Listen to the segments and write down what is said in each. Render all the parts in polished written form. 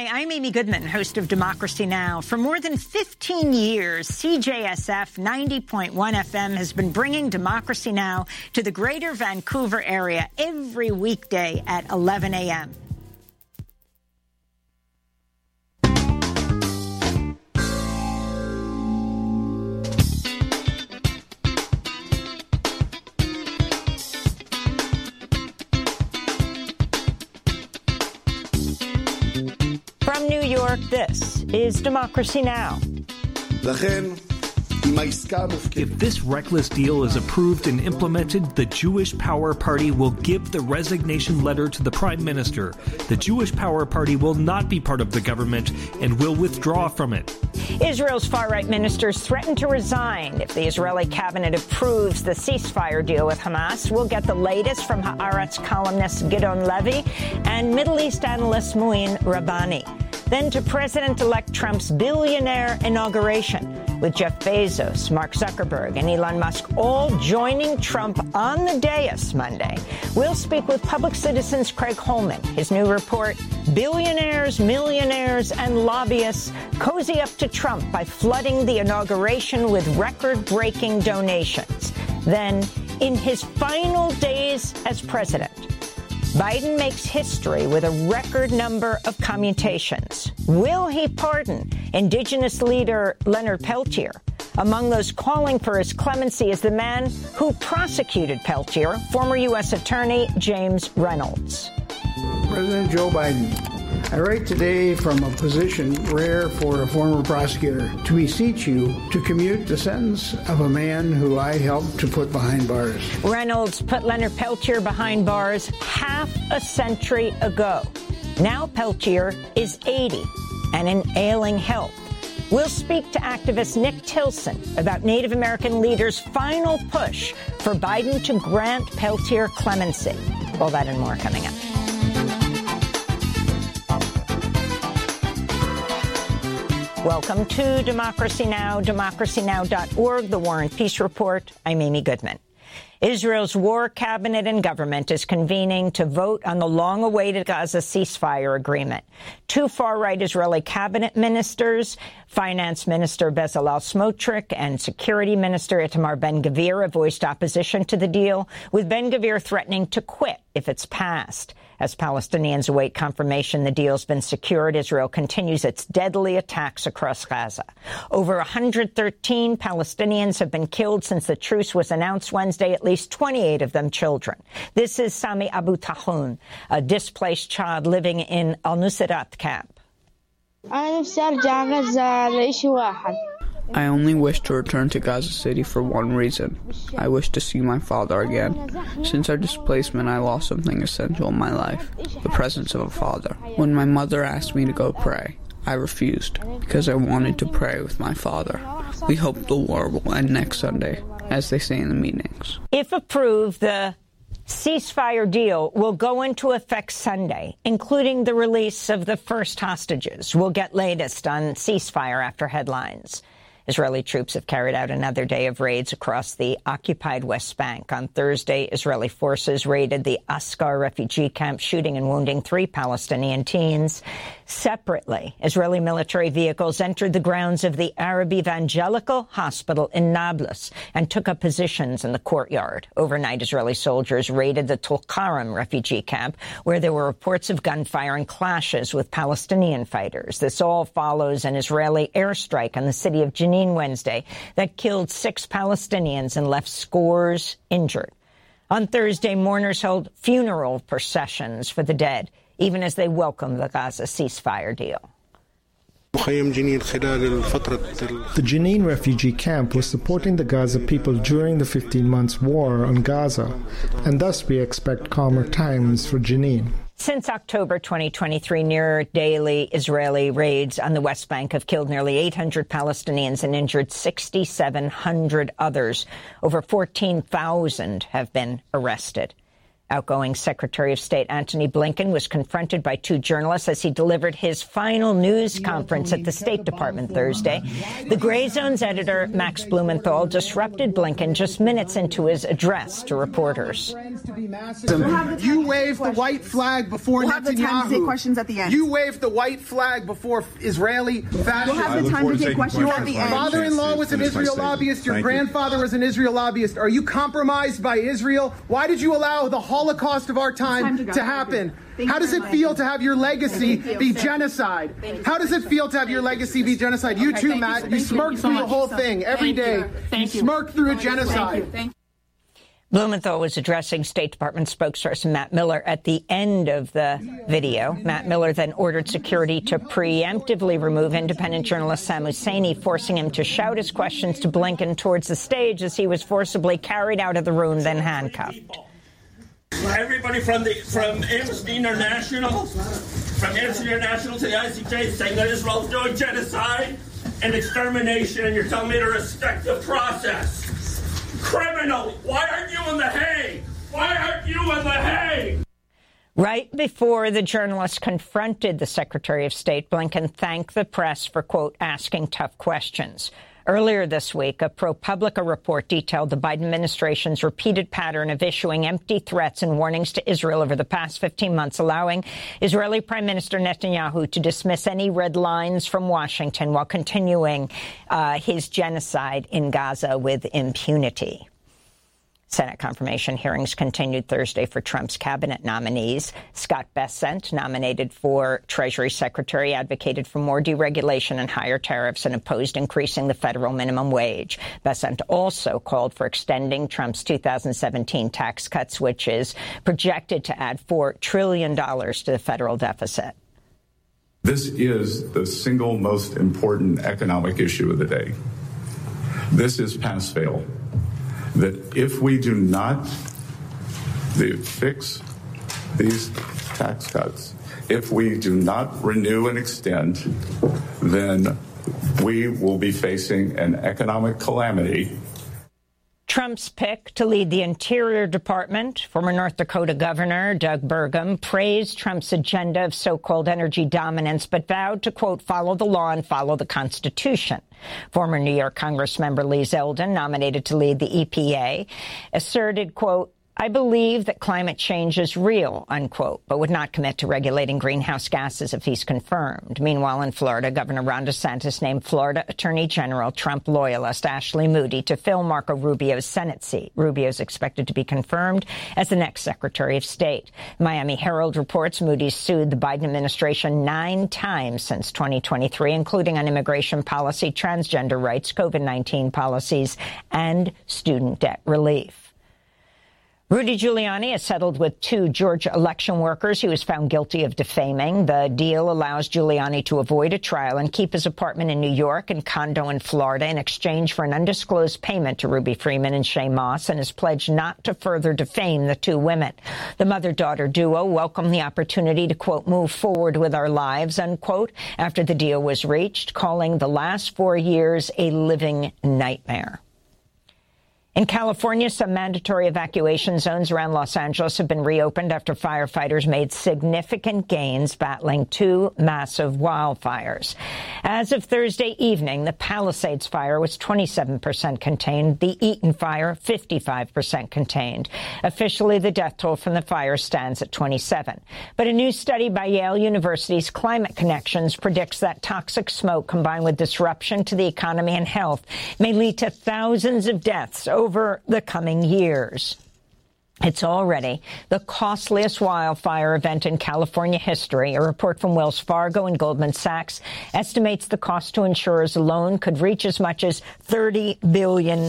Hi, I'm Amy Goodman, host of Democracy Now! For more than 15 years, CJSF 90.1 FM has been bringing Democracy Now! To the greater Vancouver area every weekday at 11 a.m. From New York, this is Democracy Now! If this reckless deal is approved and implemented, the Jewish Power Party will give the resignation letter to the Prime Minister. The Jewish Power Party will not be part of the government and will withdraw from it. Israel's far-right ministers threaten to resign if the Israeli cabinet approves the ceasefire deal with Hamas. We'll get the latest from Haaretz columnist Gidon Levy and Middle East analyst Mouin Rabbani. Then to President-elect Trump's billionaire inauguration, with Jeff Bezos, Mark Zuckerberg, and Elon Musk all joining Trump on the dais Monday. We'll speak with Public Citizen's Craig Holman. His new report, Billionaires, Millionaires, and Lobbyists Cozy Up to Trump by Flooding the Inauguration with Record-Breaking Donations. Then, in his final days as president, Biden makes history with a record number of commutations. Will he pardon Indigenous leader Leonard Peltier? Among those calling for his clemency is the man who prosecuted Peltier, former U.S. Attorney James Reynolds. President Joe Biden, I write today from a position rare for a former prosecutor to beseech you to commute the sentence of a man who I helped to put behind bars. Reynolds put Leonard Peltier behind bars half a century ago. Now Peltier is 80 and in ailing health. We'll speak to activist Nick Tilson about Native American leaders' final push for Biden to grant Peltier clemency. All that and more coming up. Welcome to Democracy Now!, democracynow.org, The War and Peace Report. I'm Amy Goodman. Israel's war cabinet and government is convening to vote on the long-awaited Gaza ceasefire agreement. Two far-right Israeli cabinet ministers, Finance Minister Bezalel Smotrich and Security Minister Itamar Ben-Gvir, have voiced opposition to the deal, with Ben-Gvir threatening to quit if it's passed. As Palestinians await confirmation the deal's been secured, Israel continues its deadly attacks across Gaza. Over 113 Palestinians have been killed since the truce was announced Wednesday, at least 28 of them children. This is Sami Abu Tahun, a displaced child living in Al-Nuseirat camp. I only wish to return to Gaza City for one reason. I wish to see my father again. Since our displacement, I lost something essential in my life, the presence of a father. When my mother asked me to go pray, I refused, because I wanted to pray with my father. We hope the war will end next Sunday, as they say in the meetings. If approved, the ceasefire deal will go into effect Sunday, including the release of the first hostages. We'll get latest on ceasefire after headlines. Israeli troops have carried out another day of raids across the occupied West Bank. On Thursday, Israeli forces raided the Askar refugee camp, shooting and wounding 3 Palestinian teens. Separately, Israeli military vehicles entered the grounds of the Arab Evangelical Hospital in Nablus and took up positions in the courtyard. Overnight, Israeli soldiers raided the Tulkarem refugee camp, where there were reports of gunfire and clashes with Palestinian fighters. This all follows an Israeli airstrike on the city of Jenin Wednesday that killed 6 Palestinians and left scores injured. On Thursday, mourners held funeral processions for the dead, even as they welcomed the Gaza ceasefire deal. The Jenin refugee camp was supporting the Gaza people during the 15 months war on Gaza, and thus we expect calmer times for Jenin. Since October 2023, near-daily Israeli raids on the West Bank have killed nearly 800 Palestinians and injured 6,700 others. Over 14,000 have been arrested. Outgoing Secretary of State Antony Blinken was confronted by two journalists as he delivered his final news conference at the State Department Thursday. The Gray Zone's editor, Max Blumenthal, disrupted Blinken just minutes into his address to reporters. You waved the white flag before Netanyahu. We'll have the time to take questions at the end. You waved the white flag before Israeli fascism. We'll have the time to take questions at the end. Your father-in-law was an Israel lobbyist. Your grandfather was an Israel lobbyist. Are you compromised by Israel? Why did you allow the Holocaust of our time to happen? How does it feel to have your legacy be genocide? How does it feel to have your legacy be genocide? You too, Matt. You smirk through the whole thing every day. You smirk through a genocide. Blumenthal was addressing State Department spokesperson Matt Miller at the end of the video. Matt Miller then ordered security to preemptively remove independent journalist Sam Husseini, forcing him to shout his questions to Blinken towards the stage as he was forcibly carried out of the room, then handcuffed. Everybody from Amnesty International, to the ICJ saying that Israel's doing genocide and extermination, and you're telling me to respect the process. Criminal, why aren't you in The Hague? Why aren't you in The Hague? Right before the journalist confronted the Secretary of State, Blinken thanked the press for, quote, asking tough questions. Earlier this week, a ProPublica report detailed the Biden administration's repeated pattern of issuing empty threats and warnings to Israel over the past 15 months, allowing Israeli Prime Minister Netanyahu to dismiss any red lines from Washington while continuing his genocide in Gaza with impunity. Senate confirmation hearings continued Thursday for Trump's cabinet nominees. Scott Bessent, nominated for Treasury Secretary, advocated for more deregulation and higher tariffs and opposed increasing the federal minimum wage. Bessent also called for extending Trump's 2017 tax cuts, which is projected to add $4 trillion to the federal deficit. This is the single most important economic issue of the day. This is pass-fail. That if we do not fix these tax cuts, if we do not renew and extend, then we will be facing an economic calamity. Trump's pick to lead the Interior Department, former North Dakota Governor Doug Burgum, praised Trump's agenda of so-called energy dominance, but vowed to, quote, follow the law and follow the Constitution. Former New York Congressmember Lee Zeldin, nominated to lead the EPA, asserted, quote, I believe that climate change is real, unquote, but would not commit to regulating greenhouse gases if he's confirmed. Meanwhile, in Florida, Governor Ron DeSantis named Florida Attorney General Trump loyalist Ashley Moody to fill Marco Rubio's Senate seat. Rubio is expected to be confirmed as the next Secretary of State. Miami Herald reports Moody sued the Biden administration 9 times since 2023, including on immigration policy, transgender rights, COVID-19 policies, and student debt relief. Rudy Giuliani has settled with 2 Georgia election workers he was found guilty of defaming. The deal allows Giuliani to avoid a trial and keep his apartment in New York and condo in Florida in exchange for an undisclosed payment to Ruby Freeman and Shay Moss, and has pledged not to further defame the 2 women. The mother-daughter duo welcomed the opportunity to, quote, move forward with our lives, unquote, after the deal was reached, calling the last 4 years a living nightmare. In California, some mandatory evacuation zones around Los Angeles have been reopened after firefighters made significant gains battling 2 massive wildfires. As of Thursday evening, the Palisades fire was 27% contained, the Eaton fire 55% contained. Officially, the death toll from the fire stands at 27. But a new study by Yale University's Climate Connections predicts that toxic smoke combined with disruption to the economy and health may lead to thousands of deaths over the coming years. It's already the costliest wildfire event in California history. A report from Wells Fargo and Goldman Sachs estimates the cost to insurers alone could reach as much as $30 billion.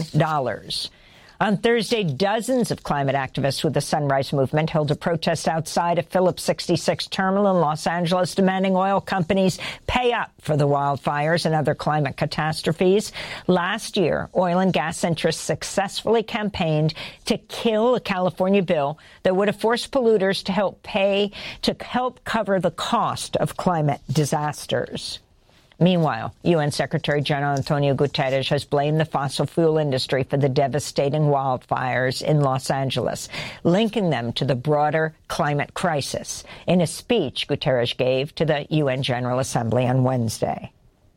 On Thursday, dozens of climate activists with the Sunrise Movement held a protest outside a Phillips 66 terminal in Los Angeles, demanding oil companies pay up for the wildfires and other climate catastrophes. Last year, oil and gas interests successfully campaigned to kill a California bill that would have forced polluters to help cover the cost of climate disasters. Meanwhile, UN Secretary General Antonio Guterres has blamed the fossil fuel industry for the devastating wildfires in Los Angeles, linking them to the broader climate crisis. In a speech Guterres gave to the UN General Assembly on Wednesday.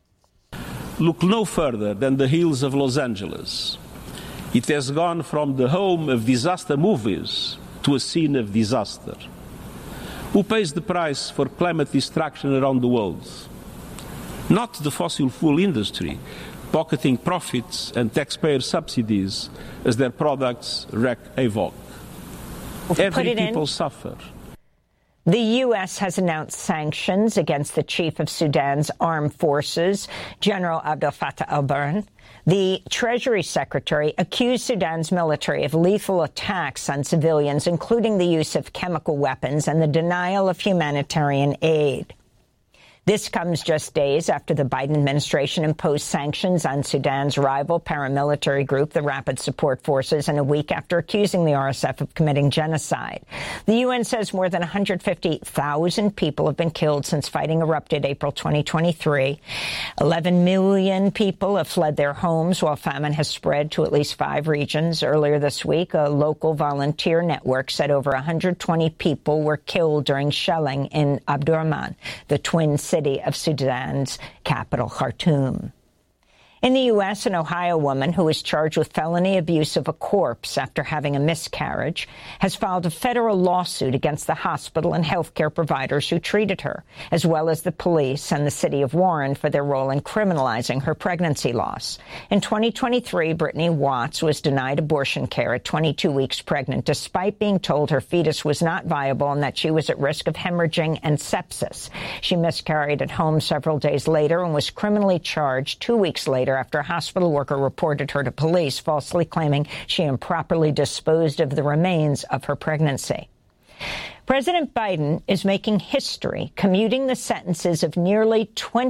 Look no further than the hills of Los Angeles. It has gone from the home of disaster movies to a scene of disaster. Who pays the price for climate destruction around the world? Not the fossil fuel industry, pocketing profits and taxpayer subsidies as their products wreak havoc. Every people suffer. The U.S. has announced sanctions against the chief of Sudan's armed forces, General Abdel Fattah al-Burhan. The Treasury Secretary accused Sudan's military of lethal attacks on civilians, including the use of chemical weapons and the denial of humanitarian aid. This comes just days after the Biden administration imposed sanctions on Sudan's rival paramilitary group, the Rapid Support Forces, and a week after accusing the RSF of committing genocide. The UN says more than 150,000 people have been killed since fighting erupted April 2023. 11 million people have fled their homes, while famine has spread to at least 5 regions. Earlier this week, a local volunteer network said over 120 people were killed during shelling in Omdurman, the twin city of Sudan's capital, Khartoum. In the U.S., an Ohio woman who is charged with felony abuse of a corpse after having a miscarriage has filed a federal lawsuit against the hospital and healthcare providers who treated her, as well as the police and the city of Warren for their role in criminalizing her pregnancy loss. In 2023, Brittany Watts was denied abortion care at 22 weeks pregnant, despite being told her fetus was not viable and that she was at risk of hemorrhaging and sepsis. She miscarried at home several days later and was criminally charged 2 weeks later after a hospital worker reported her to police, falsely claiming she improperly disposed of the remains of her pregnancy. President Biden is making history, commuting the sentences of nearly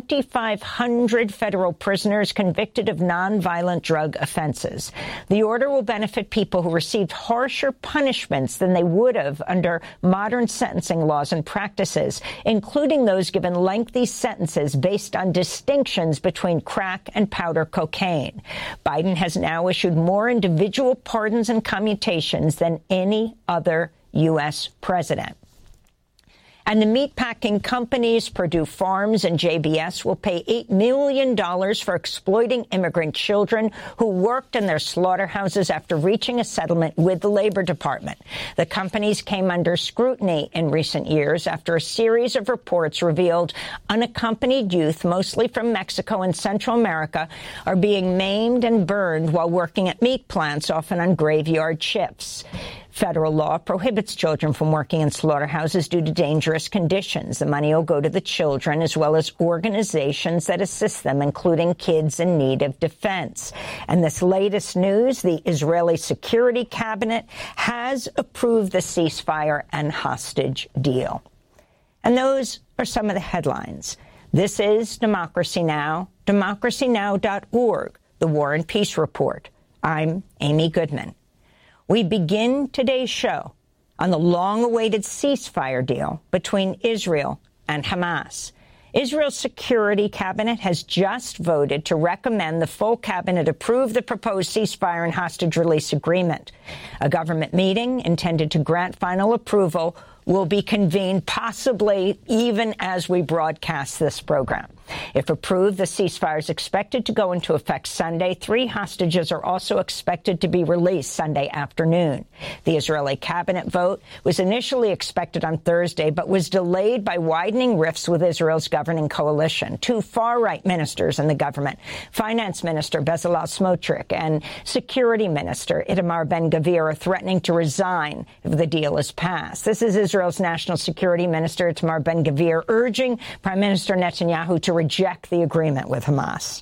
2,500 federal prisoners convicted of nonviolent drug offenses. The order will benefit people who received harsher punishments than they would have under modern sentencing laws and practices, including those given lengthy sentences based on distinctions between crack and powder cocaine. Biden has now issued more individual pardons and commutations than any other U.S. president. And the meatpacking companies Purdue Farms and JBS will pay $8 million for exploiting immigrant children who worked in their slaughterhouses after reaching a settlement with the Labor Department. The companies came under scrutiny in recent years after a series of reports revealed unaccompanied youth, mostly from Mexico and Central America, are being maimed and burned while working at meat plants, often on graveyard shifts. Federal law prohibits children from working in slaughterhouses due to dangerous conditions. The money will go to the children as well as organizations that assist them, including Kids in Need of Defense. And this latest news, the Israeli Security Cabinet has approved the ceasefire and hostage deal. And those are some of the headlines. This is Democracy Now!, democracynow.org, the War and Peace Report. I'm Amy Goodman. We begin today's show on the long-awaited ceasefire deal between Israel and Hamas. Israel's Security Cabinet has just voted to recommend the full cabinet approve the proposed ceasefire and hostage release agreement. A government meeting intended to grant final approval will be convened possibly even as we broadcast this program. If approved, the ceasefire is expected to go into effect Sunday. 3 hostages are also expected to be released Sunday afternoon. The Israeli cabinet vote was initially expected on Thursday, but was delayed by widening rifts with Israel's governing coalition. 2 far-right ministers in the government, Finance Minister Bezalel Smotrich and Security Minister Itamar Ben-Gvir, are threatening to resign if the deal is passed. This is Israel's National Security Minister Itamar Ben-Gvir urging Prime Minister Netanyahu to reject the agreement with Hamas.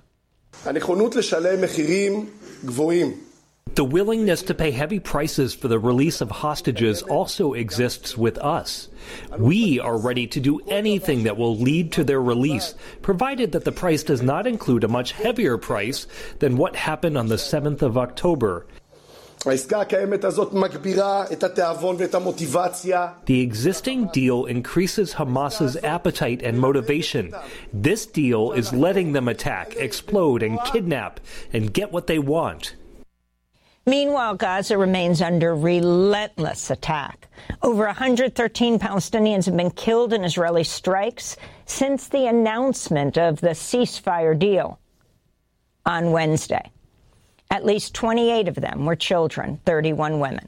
The willingness to pay heavy prices for the release of hostages also exists with us. We are ready to do anything that will lead to their release, provided that the price does not include a much heavier price than what happened on the 7th of October. The existing deal increases Hamas's appetite and motivation. This deal is letting them attack, explode, and kidnap, and get what they want. Meanwhile, Gaza remains under relentless attack. Over 113 Palestinians have been killed in Israeli strikes since the announcement of the ceasefire deal on Wednesday. At least 28 of them were children, 31 women.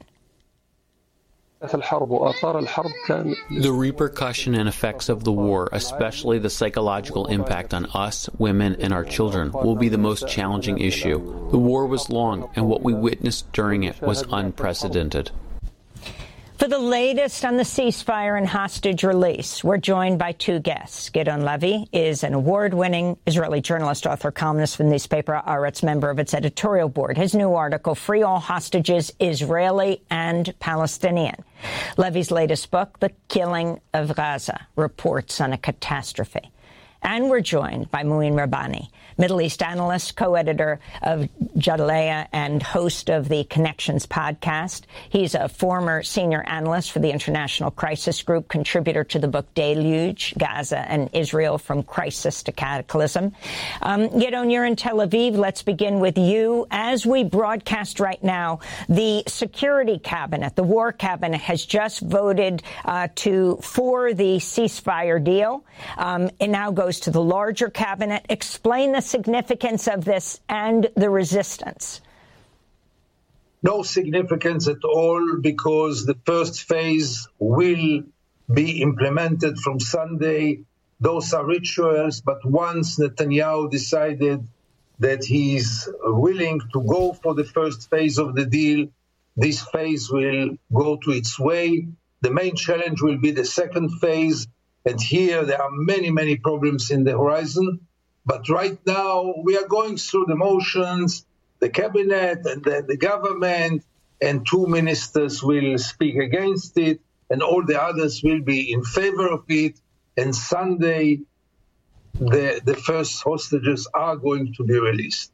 The repercussion and effects of the war, especially the psychological impact on us, women, and our children, will be the most challenging issue. The war was long, and what we witnessed during it was unprecedented. For the latest on the ceasefire and hostage release, we're joined by two guests. Gideon Levy is an award-winning Israeli journalist, author, columnist for the newspaper Haaretz, member of its editorial board. His new article, Free All Hostages, Israeli and Palestinian. Levy's latest book, The Killing of Gaza, reports on a catastrophe. And we're joined by Mouin Rabbani, Middle East analyst, co-editor of Jadalea, and host of the Connections podcast. He's a former senior analyst for the International Crisis Group, contributor to the book Deluge, Gaza and Israel from Crisis to Cataclysm. Gideon, you're in Tel Aviv. Let's begin with you. As we broadcast right now, the Security Cabinet, the War Cabinet, has just voted for the ceasefire deal. It now goes to the larger cabinet. Explain the significance of this and the resistance. No significance at all, because the first phase will be implemented from Sunday. Those are rituals, but once Netanyahu decided that he's willing to go for the first phase of the deal, this phase will go to its way. The main challenge will be the second phase, and here there are many, many problems in the horizon. But right now, we are going through the motions. The cabinet and the government and two ministers will speak against it, and all the others will be in favor of it. And Sunday, the first hostages are going to be released.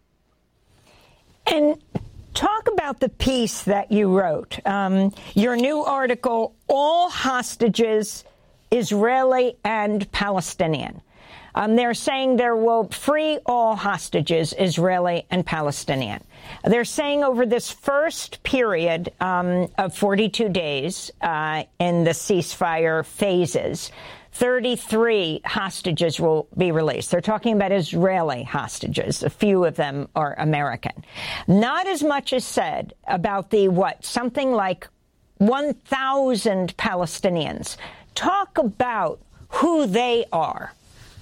And talk about the piece that you wrote. Your new article, All Hostages, Israeli and Palestinian. They're saying there will free all hostages, Israeli and Palestinian. They're saying over this first period of 42 days in the ceasefire phases, 33 hostages will be released. They're talking about Israeli hostages. A few of them are American. Not as much is said about the, something like 1,000 Palestinians. Talk about who they are.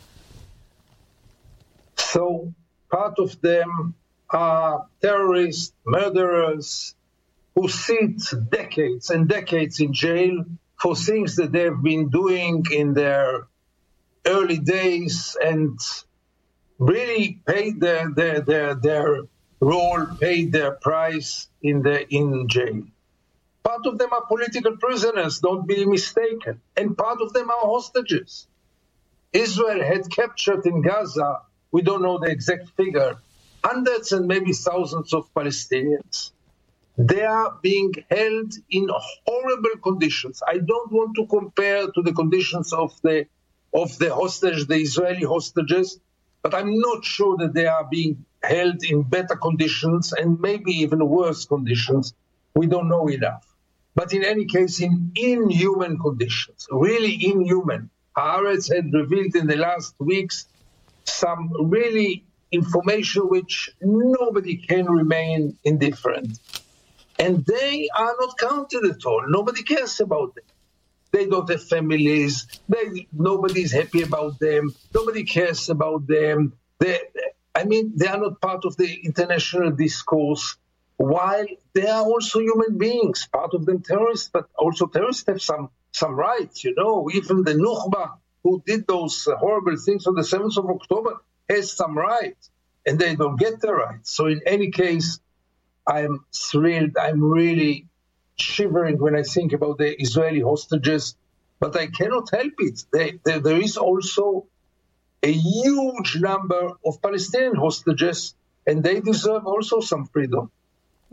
So part of them are terrorists, murderers, who sit decades and decades in jail for things that they've been doing in their early days and really paid their role, paid their price in jail. Part of them are political prisoners, don't be mistaken, and part of them are hostages. Israel had captured in Gaza, we don't know the exact figure, hundreds and maybe thousands of Palestinians. They are being held in horrible conditions. I don't want to compare to the conditions of the hostage, the Israeli hostages, but I'm not sure that they are being held in better conditions and maybe even worse conditions. We don't know enough. But in any case, in inhuman conditions, really inhuman. Haaretz had revealed in the last weeks some really information which nobody can remain indifferent. And they are not counted at all. Nobody cares about them. They don't have families. Nobody is happy about them. Nobody cares about them. They are not part of the international discourse, while they are also human beings, part of them terrorists, but also terrorists have some rights, Even the Nukhba, who did those horrible things on the 7th of October, has some rights, and they don't get the rights. So in any case, I'm thrilled. I'm really shivering when I think about the Israeli hostages, but I cannot help it. There is also a huge number of Palestinian hostages, and they deserve also some freedom.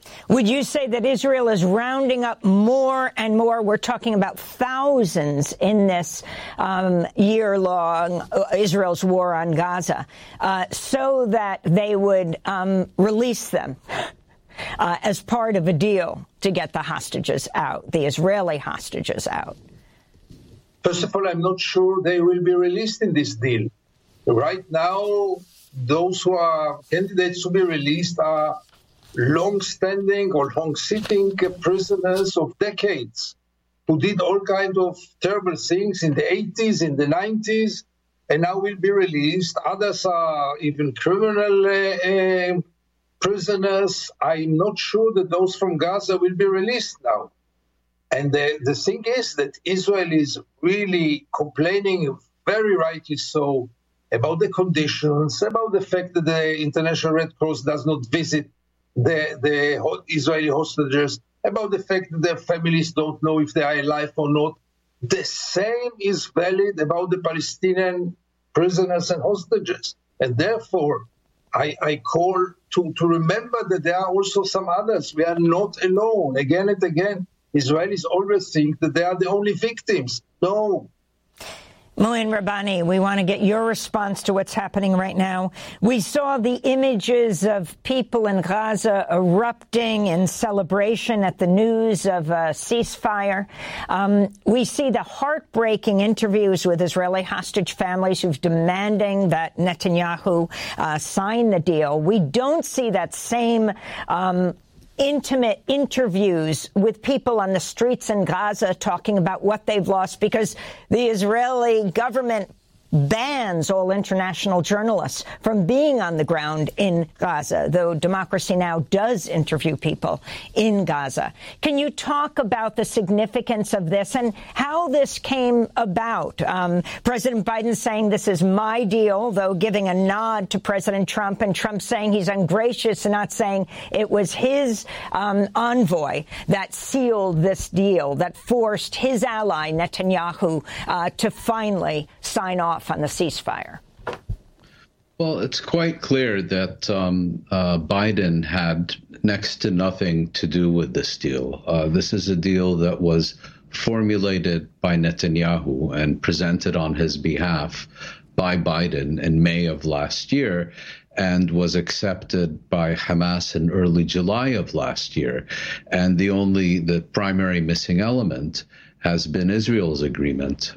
Would you say that Israel is rounding up more and more? We're talking about thousands in this year-long Israel's war on Gaza, so that they would release them as part of a deal to get the hostages out, the Israeli hostages out? First of all, I'm not sure they will be released in this deal. Right now, those who are candidates to be released are long-standing or long-sitting prisoners of decades who did all kinds of terrible things in the 80s, in the 90s, and now will be released. Others are even criminal prisoners. I'm not sure that those from Gaza will be released now. And the thing is that Israel is really complaining, very rightly so, about the conditions, about the fact that the International Red Cross does not visit the Israeli hostages, about the fact that their families don't know if they are alive or not. The same is valid about the Palestinian prisoners and hostages. And therefore, I call to remember that there are also some others. We are not alone. Again and again, Israelis always think that they are the only victims. No. Mouin Rabbani, we want to get your response to what's happening right now. We saw the images of people in Gaza erupting in celebration at the news of a ceasefire. We see the heartbreaking interviews with Israeli hostage families who've demanding that Netanyahu sign the deal. We don't see that same intimate interviews with people on the streets in Gaza talking about what they've lost, because the Israeli government bans all international journalists from being on the ground in Gaza, though Democracy Now! Does interview people in Gaza. Can you talk about the significance of this and how this came about? President Biden saying this is my deal, though giving a nod to President Trump, and Trump saying he's ungracious and not saying it was his envoy that sealed this deal, that forced his ally Netanyahu to finally sign off on the ceasefire. Well, it's quite clear that Biden had next to nothing to do with this deal. This is a deal that was formulated by Netanyahu and presented on his behalf by Biden in May of last year, and was accepted by Hamas in early July of last year. And the primary missing element has been Israel's agreement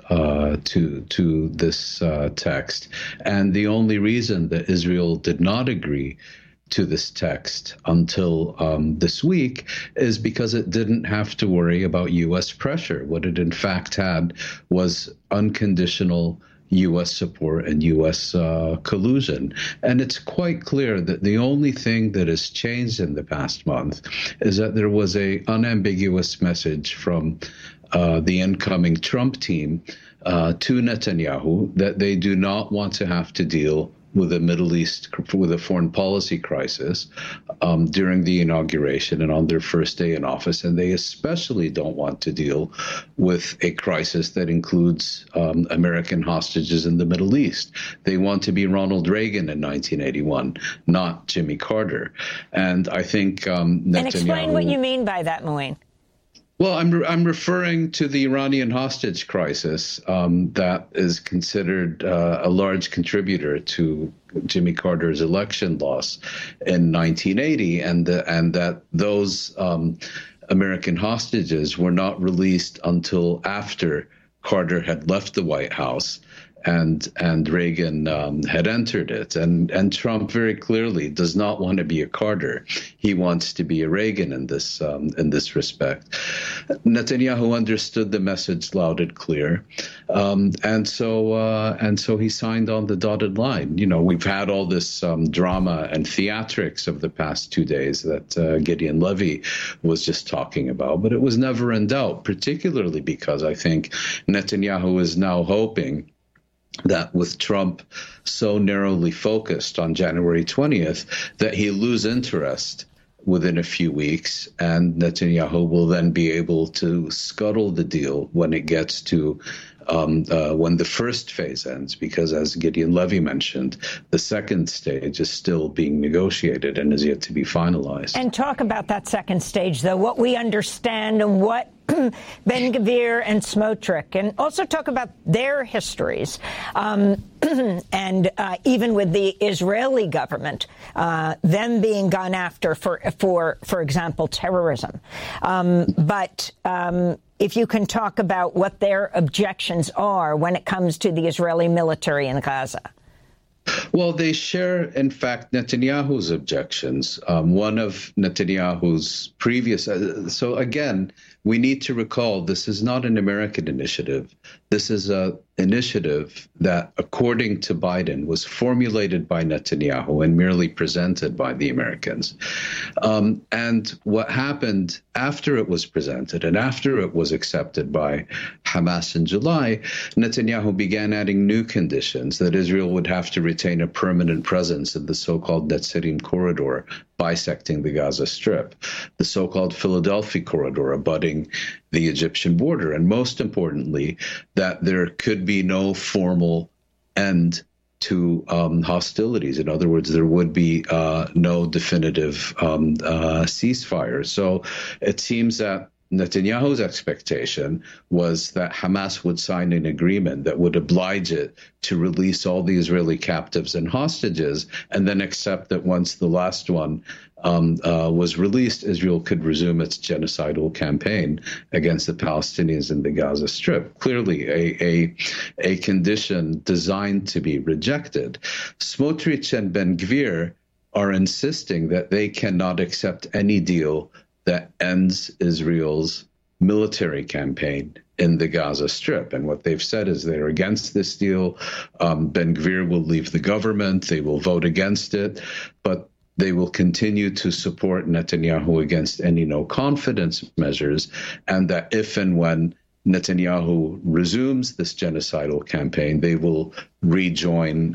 to this text. And the only reason that Israel did not agree to this text until this week is because it didn't have to worry about U.S. pressure. What it in fact had was unconditional U.S. support and U.S. collusion. And it's quite clear that the only thing that has changed in the past month is that there was an unambiguous message from the incoming Trump team to Netanyahu that they do not want to have to deal with the Middle East, with a foreign policy crisis during the inauguration and on their first day in office. And they especially don't want to deal with a crisis that includes American hostages in the Middle East. They want to be Ronald Reagan in 1981, not Jimmy Carter. And I think Netanyahu... And explain what you mean by that, Mouin. Well, I'm referring to the Iranian hostage crisis that is considered a large contributor to Jimmy Carter's election loss in 1980, and that those American hostages were not released until after Carter had left the White House and Reagan had entered it. And Trump very clearly does not want to be a Carter. He wants to be a Reagan in this respect. Netanyahu understood the message loud and clear. And so he signed on the dotted line. You know, we've had all this drama and theatrics of the past 2 days that Gideon Levy was just talking about, but it was never in doubt, particularly because I think Netanyahu is now hoping that with Trump so narrowly focused on January 20th, that he'll lose interest within a few weeks, and Netanyahu will then be able to scuttle the deal when it gets to when the first phase ends, because as Gideon Levy mentioned, the second stage is still being negotiated and is yet to be finalized. And talk about that second stage, though, what we understand and what Ben-Gvir and Smotrich, and also talk about their histories, and even with the Israeli government, them being gone after for example, terrorism. But if you can talk about what their objections are when it comes to the Israeli military in Gaza. Well, they share, in fact, Netanyahu's objections. One of Netanyahu's previous... so again, we need to recall this is not an American initiative. This is an initiative that, according to Biden, was formulated by Netanyahu and merely presented by the Americans. And what happened after it was presented and after it was accepted by Hamas in July, Netanyahu began adding new conditions that Israel would have to retain a permanent presence in the so-called Netzirim corridor, bisecting the Gaza Strip, the so-called Philadelphia corridor abutting the Egyptian border, and most importantly, that there could be no formal end to hostilities. In other words, there would be no definitive ceasefire. So it seems that Netanyahu's expectation was that Hamas would sign an agreement that would oblige it to release all the Israeli captives and hostages, and then accept that once the last one was released, Israel could resume its genocidal campaign against the Palestinians in the Gaza Strip. Clearly a condition designed to be rejected. Smotrich and Ben-Gvir are insisting that they cannot accept any deal that ends Israel's military campaign in the Gaza Strip. And what they've said is they're against this deal. Ben-Gvir will leave the government. They will vote against it. But they will continue to support Netanyahu against any no-confidence measures, and that if and when Netanyahu resumes this genocidal campaign, they will rejoin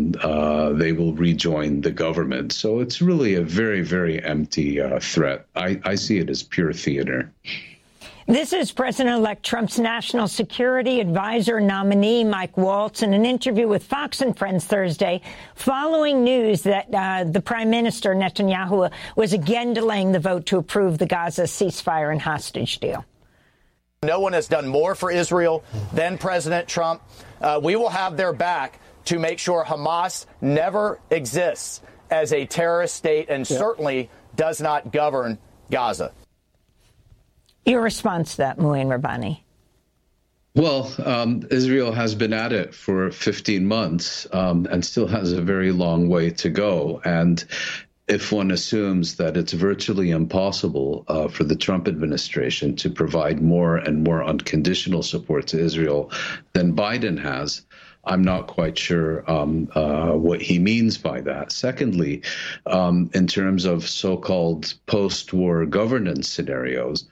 the government. So it's really a very, very empty threat. I see it as pure theater. This is President-elect Trump's national security advisor nominee, Mike Waltz, in an interview with Fox and Friends Thursday, following news that the Prime Minister, Netanyahu, was again delaying the vote to approve the Gaza ceasefire and hostage deal. No one has done more for Israel than President Trump. We will have their back to make sure Hamas never exists as a terrorist state and certainly does not govern Gaza. Your response to that, Mouin Rabbani? Well, Israel has been at it for 15 months and still has a very long way to go. And if one assumes that it's virtually impossible for the Trump administration to provide more and more unconditional support to Israel than Biden has, I'm not quite sure what he means by that. Secondly, in terms of so-called post-war governance scenarios,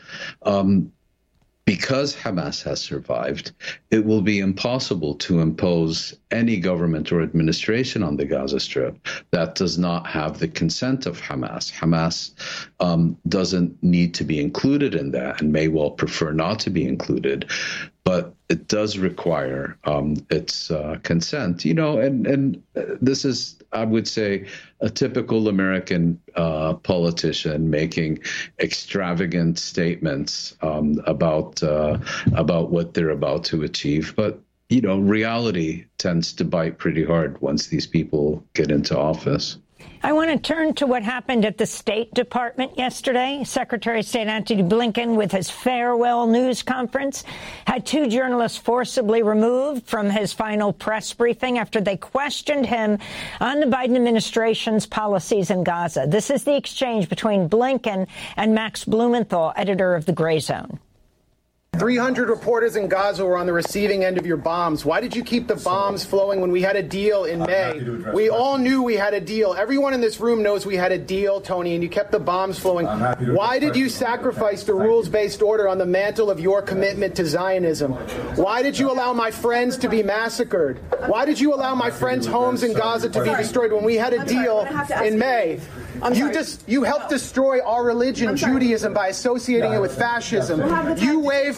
because Hamas has survived, it will be impossible to impose any government or administration on the Gaza Strip that does not have the consent of Hamas. Hamas doesn't need to be included in that and may well prefer not to be included, but it does require its consent. You know, and this is, I would say, a typical American politician making extravagant statements about what they're about to achieve. But, you know, reality tends to bite pretty hard once these people get into office. I want to turn to what happened at the State Department yesterday. Secretary of State Antony Blinken, with his farewell news conference, had two journalists forcibly removed from his final press briefing after they questioned him on the Biden administration's policies in Gaza. This is the exchange between Blinken and Max Blumenthal, editor of The Gray Zone. 300 reporters in Gaza were on the receiving end of your bombs. Why did you keep the bombs flowing when we had a deal in May? We all knew we had a deal. Everyone in this room knows we had a deal, Tony, and you kept the bombs flowing. Why did you sacrifice the rules-based order on the mantle of your commitment to Zionism? Why did you allow my friends to be massacred? Why did you allow my friends' homes in Gaza to be destroyed when we had a deal in May? You helped destroy our religion, Judaism, by associating it with fascism. You waved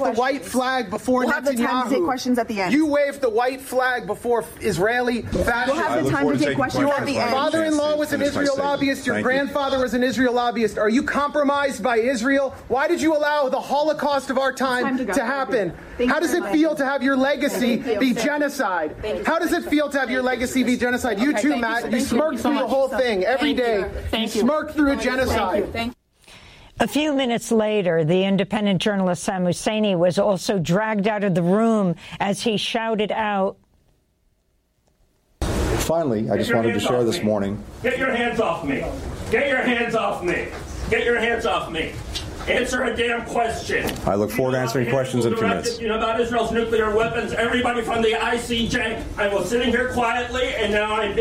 the white flag before We'll Netanyahu. have the time to take questions at the end. You waved the white flag before Israeli fascists. We'll have the time to take questions at the end. Your father-in-law was an Israel lobbyist. Your grandfather was an Israel lobbyist. Are you compromised by Israel? Why did you allow the Holocaust of our time to happen? How does it feel to have your legacy be genocide? How does it feel to have your legacy be genocide? You too, Matt. You smirked through the whole thing every day. You smirked through a genocide. A few minutes later, the independent journalist Sam Husseini was also dragged out of the room as he shouted out, Finally, I just wanted to share this morning. Get your hands off me. Get your hands off me. Get your hands off me. Answer a damn question. I look forward to answering questions in a few minutes. You know about Israel's nuclear weapons. Everybody from the ICJ. I was sitting here quietly, and now I'm